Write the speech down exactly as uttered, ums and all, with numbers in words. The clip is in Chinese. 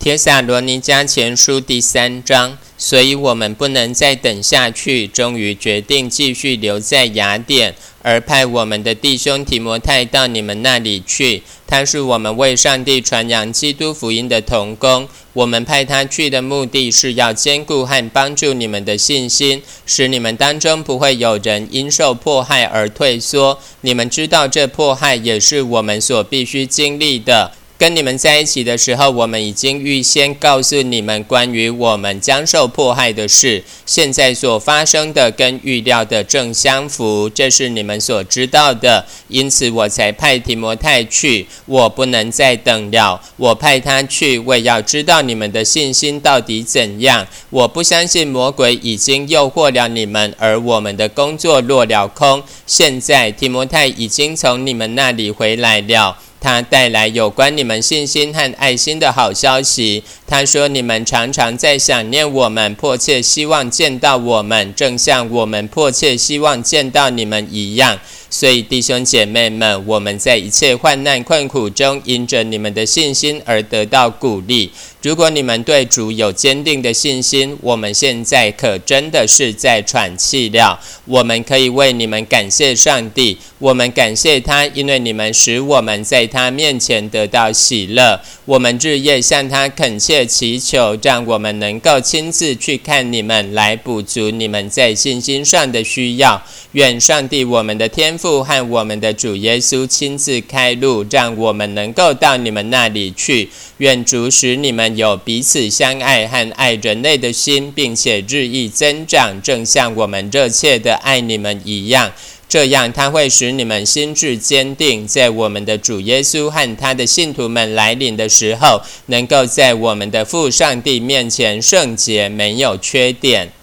帖撒罗尼迦前书第三章，所以我们不能再等下去，终于决定继续留在雅典，而派我们的弟兄提摩太到你们那里去。他是我们为上帝传扬基督福音的同工。我们派他去的目的是要坚固和帮助你们的信心，使你们当中不会有人因受迫害而退缩。你们知道这迫害也是我们所必须经历的。跟你们在一起的时候，我们已经预先告诉你们关于我们将受迫害的事，现在所发生的跟预料的正相符，这是你们所知道的。因此我才派提摩太去，我不能再等了。我派他去，为要知道你们的信心到底怎样。我不相信魔鬼已经诱惑了你们，而我们的工作落了空。现在提摩太已经从你们那里回来了，他带来有关你们信心和爱心的好消息。他说你们常常在想念我们，迫切希望见到我们，正像我们迫切希望见到你们一样。所以弟兄姐妹们，我们在一切患难困苦中，因着你们的信心而得到鼓励。如果你们对主有坚定的信心，我们现在可真的是在喘气了。我们可以为你们感谢上帝，我们感谢他，因为你们使我们在他面前得到喜乐。我们日夜向他恳切祈求，让我们能够亲自去看你们，来补足你们在信心上的需要。愿上帝我们的天父和我们的主耶稣亲自开路，让我们能够到你们那里去。愿主使你们有彼此相爱和爱人类的心，并且日益增长，正像我们热切的爱你们一样。这样他会使你们心志坚定，在我们的主耶稣和他的信徒们来临的时候，能够在我们的父上帝面前圣洁，没有缺点。